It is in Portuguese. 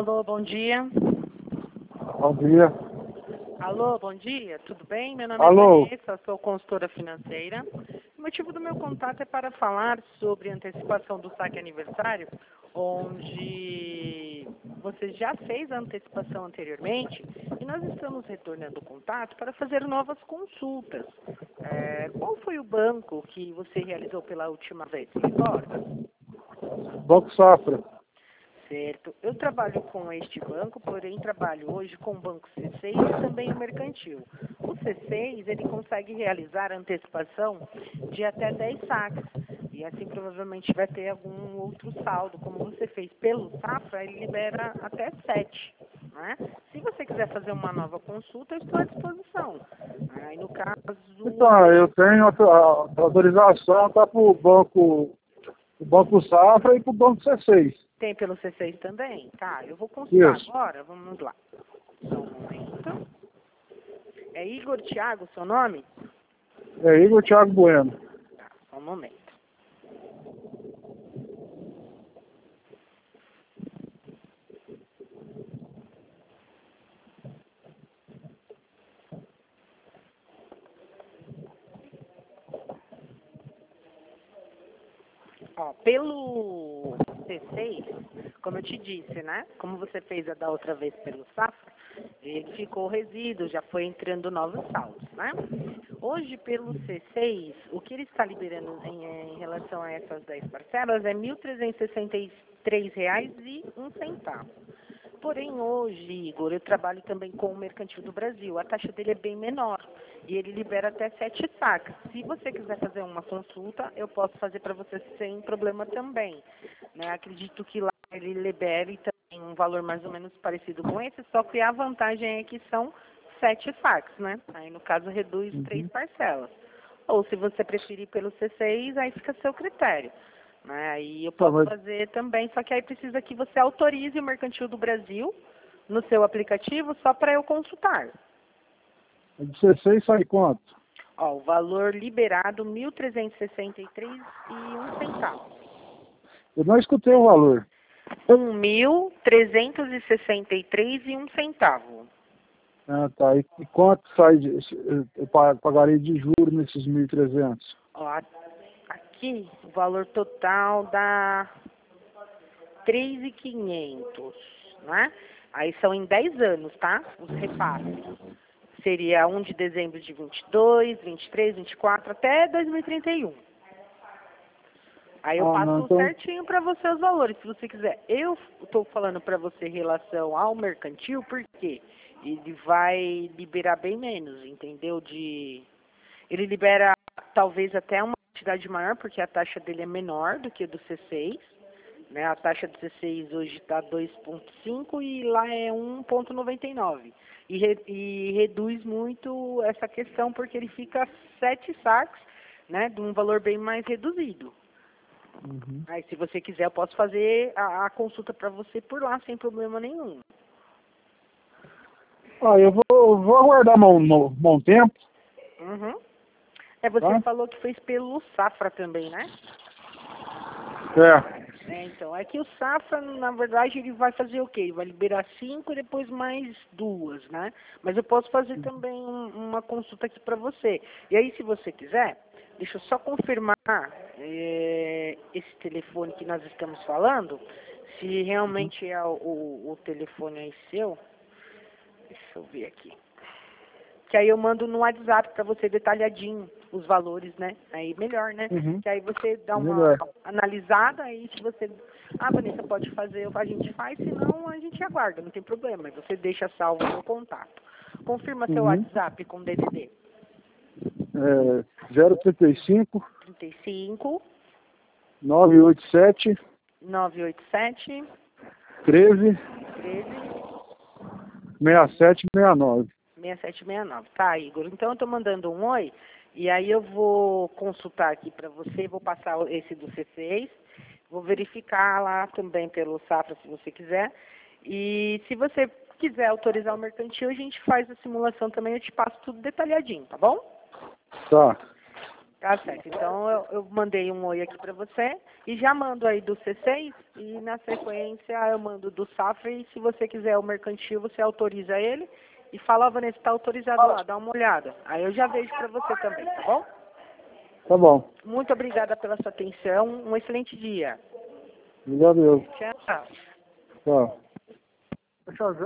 Alô, bom dia. Bom dia. Alô, bom dia, tudo bem? Meu nome Alô. é Vanessa, sou consultora financeira. O motivo do meu contato é para falar sobre antecipação do saque aniversário, onde você já fez a antecipação anteriormente e nós estamos retornando o contato para fazer novas consultas. Qual foi o banco que você realizou pela última vez? Se recorda? Banco Safra. Certo. Eu trabalho com este banco, porém trabalho hoje com o Banco C6 e também o Mercantil. O C6, ele consegue realizar a antecipação de até 10 saques. E assim provavelmente vai ter algum outro saldo. Como você fez pelo Safra, ele libera até 7. Né? Se você quiser fazer uma nova consulta, eu estou à disposição. Aí no caso... Então, eu tenho a autorização para o banco Safra e para o Banco C6. Tem pelo C6 também? Tá, eu vou consultar Isso. agora. Vamos lá. Só um momento. É Igor Thiago seu nome? É Igor Thiago Bueno. Tá, só um momento. Ó, pelo C6, como eu te disse, né? Como você fez a da outra vez pelo Safra, ele ficou resíduo, já foi entrando novos saldos, né? Hoje, pelo C6, o que ele está liberando em relação a essas 10 parcelas é R$ 1.363,01. Porém, hoje, Igor, eu trabalho também com o Mercantil do Brasil. A taxa dele é bem menor e ele libera até 7 sacas. Se você quiser fazer uma consulta, eu posso fazer para você sem problema também. Né? Acredito que lá ele libere também um valor mais ou menos parecido com esse, só que a vantagem é que são 7 saques, né? Aí, no caso, reduz 3 parcelas. Ou, se você preferir pelo C6, aí fica a seu critério. Né? Aí eu posso fazer também, só que aí precisa que você autorize o Mercantil do Brasil no seu aplicativo só para eu consultar. O de C6 sai quanto? Ó, o valor liberado, R$ 1.363,01. Eu não escutei o valor. R$ 1.363,01. Ah, tá. E quanto sai eu pagaria de juros nesses 1.300? Ó, aqui o valor total dá 3.500, né? Aí são em 10 anos, tá? Os repasses. Seria 1 de dezembro de 22, 23, 24, até 2031. Aí eu passo certinho para você os valores, se você quiser. Eu estou falando para você em relação ao mercantil, porque ele vai liberar bem menos, entendeu? Ele libera talvez até uma quantidade maior, porque a taxa dele é menor do que a do C6. Né? A taxa do C6 hoje está 2,5 e lá é 1,99. E reduz muito essa questão, porque ele fica 7 saques, né, de um valor bem mais reduzido. Uhum. Aí, se você quiser, eu posso fazer a consulta para você por lá, sem problema nenhum. Ah, eu vou aguardar bom tempo. Uhum. Você falou que fez pelo Safra também, né? Então, é que o Safra, na verdade, ele vai fazer o quê? Ele vai liberar 5 e depois mais 2, né? Mas eu posso fazer também uma consulta aqui para você. E aí, se você quiser, deixa eu só confirmar esse telefone que nós estamos falando, se realmente é o telefone aí seu. Deixa eu ver aqui. Que aí eu mando no WhatsApp para você detalhadinho os valores, né? Aí melhor, né? Que aí você dá uma analisada, aí se você... Ah, Vanessa, pode fazer, a gente faz, senão a gente aguarda, não tem problema. Aí você deixa salvo o meu contato. Confirma seu WhatsApp com DDD. 035 35 987 987 13 13 6769. 6769. Tá, Igor. Então eu tô mandando um oi e aí eu vou consultar aqui para você, vou passar esse do C6, vou verificar lá também pelo Safra, se você quiser. E se você quiser autorizar o mercantil, a gente faz a simulação também, eu te passo tudo detalhadinho, tá bom? Tá. Tá certo. Então eu mandei um oi aqui para você e já mando aí do C6 e na sequência eu mando do Safra e se você quiser o mercantil, você autoriza ele e fala, Vanessa, está autorizado lá, dá uma olhada. Aí eu já vejo para você também, tá bom? Tá bom. Muito obrigada pela sua atenção. Um excelente dia. Obrigado, eu. Tchau. Tchau.